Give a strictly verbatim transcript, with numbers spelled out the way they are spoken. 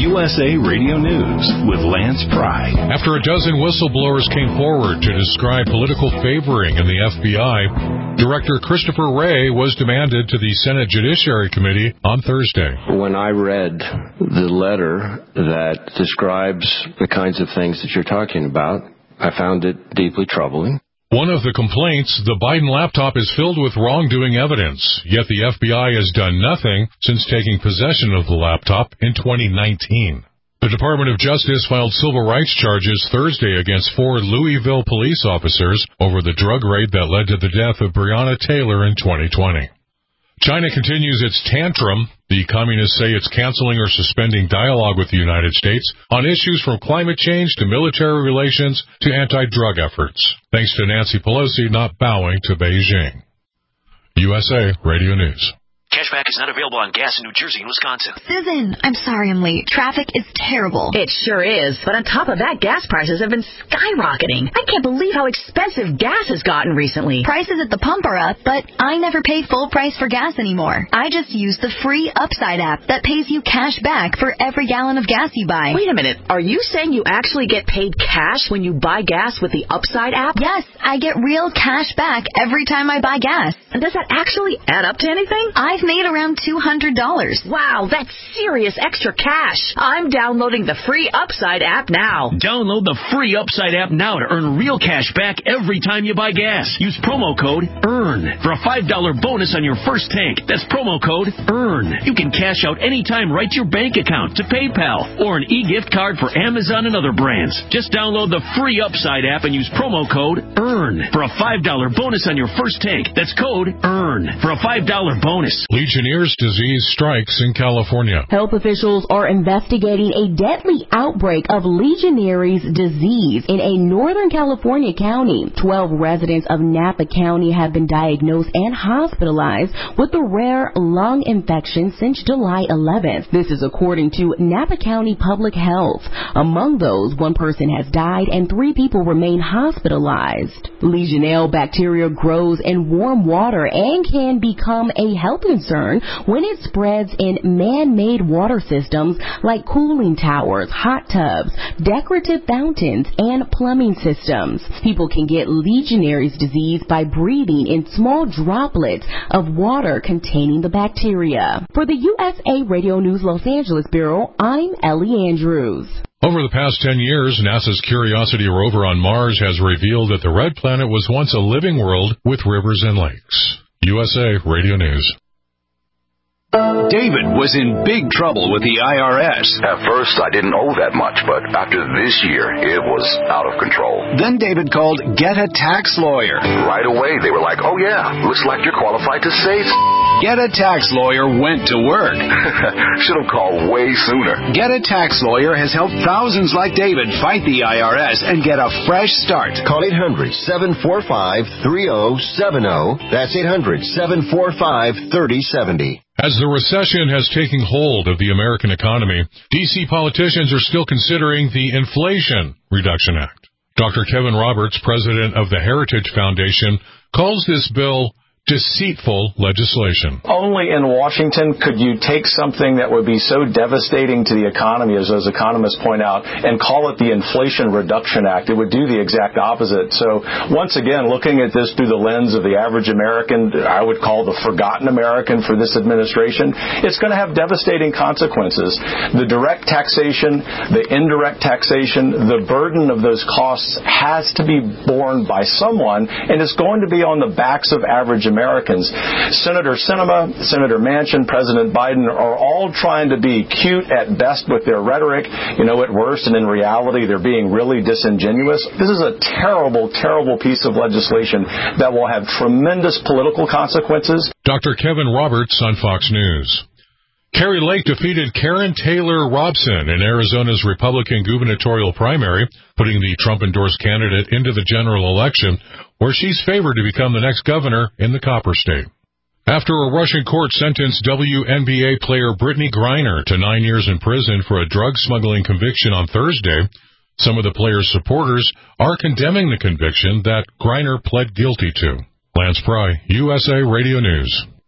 U S A Radio News with Lance Pry. After a dozen whistleblowers came forward to describe political favoring in the F B I, Director Christopher Wray was demanded to the Senate Judiciary Committee on Thursday. When I read the letter that describes the kinds of things that you're talking about, I found it deeply troubling. One of the complaints, the Biden laptop is filled with wrongdoing evidence, yet the F B I has done nothing since taking possession of the laptop in twenty nineteen. The Department of Justice filed civil rights charges Thursday against four Louisville police officers over the drug raid that led to the death of Breonna Taylor in twenty twenty. China continues its tantrum. The communists say it's canceling or suspending dialogue with the United States on issues from climate change to military relations to anti-drug efforts, thanks to Nancy Pelosi not bowing to Beijing. U S A Radio News. Cashback is not available on gas in New Jersey and Wisconsin. Susan, I'm sorry I'm late. Traffic is terrible. It sure is. But on top of that, gas prices have been skyrocketing. I can't believe how expensive gas has gotten recently. Prices at the pump are up, but I never pay full price for gas anymore. I just use the free Upside app that pays you cash back for every gallon of gas you buy. Wait a minute. Are you saying you actually get paid cash when you buy gas with the Upside app? Yes, I get real cash back every time I buy gas. And does that actually add up to anything? I've made around two hundred dollars. Wow, that's serious extra cash. I'm downloading the free Upside app now. Download the free Upside app now to earn real cash back every time you buy gas. Use promo code EARN for a five dollar bonus on your first tank. That's promo code EARN. You can cash out anytime right to your bank account, to PayPal, or an e-gift card for Amazon and other brands. Just download the free Upside app and use promo code EARN for a five dollar bonus on your first tank. That's code EARN for a five dollar bonus. Legionnaires' disease strikes in California. Health officials are investigating a deadly outbreak of Legionnaires' disease in a Northern California county. Twelve residents of Napa County have been diagnosed and hospitalized with the rare lung infection since July eleventh. This is according to Napa County Public Health. Among those, one person has died and three people remain hospitalized. Legionella bacteria grows in warm water and can become a health concern when it spreads in man-made water systems like cooling towers, hot tubs, decorative fountains, and plumbing systems. People can get Legionnaire's disease by breathing in small droplets of water containing the bacteria. For the U S A Radio News Los Angeles Bureau, I'm Ellie Andrews. Over the past ten years, NASA's Curiosity rover on Mars has revealed that the red planet was once a living world with rivers and lakes. U S A Radio News. David was in big trouble with the I R S. At first, I didn't owe that much, but after this year, it was out of control. Then David called Get a Tax Lawyer. Right away, they were like, oh yeah, looks like you're qualified to save. Get a Tax Lawyer went to work. Should have called way sooner. Get a Tax Lawyer has helped thousands like David fight the I R S and get a fresh start. Call eight hundred, seven four five, three oh seven oh. That's eight hundred, seven four five, three oh seven oh. As the recession has taken hold of the American economy, D C politicians are still considering the Inflation Reduction Act. Doctor Kevin Roberts, president of the Heritage Foundation, calls this bill deceitful legislation. Only in Washington could you take something that would be so devastating to the economy, as those economists point out, and call it the Inflation Reduction Act. It would do the exact opposite. So once again, looking at this through the lens of the average American, I would call the forgotten American for this administration, it's going to have devastating consequences. The direct taxation, the indirect taxation, the burden of those costs has to be borne by someone, and it's going to be on the backs of average Americans. Senator Sinema, Senator Manchin, President Biden are all trying to be cute at best with their rhetoric, you know, at worst, and in reality they're being really disingenuous. This is a terrible, terrible piece of legislation that will have tremendous political consequences. Doctor Kevin Roberts on Fox News. Kari Lake defeated Karen Taylor Robson in Arizona's Republican gubernatorial primary, putting the Trump-endorsed candidate into the general election, where she's favored to become the next governor in the Copper State. After a Russian court sentenced W N B A player Brittany Griner to nine years in prison for a drug smuggling conviction on Thursday, some of the player's supporters are condemning the conviction that Griner pled guilty to. Lance Pry, U S A Radio News.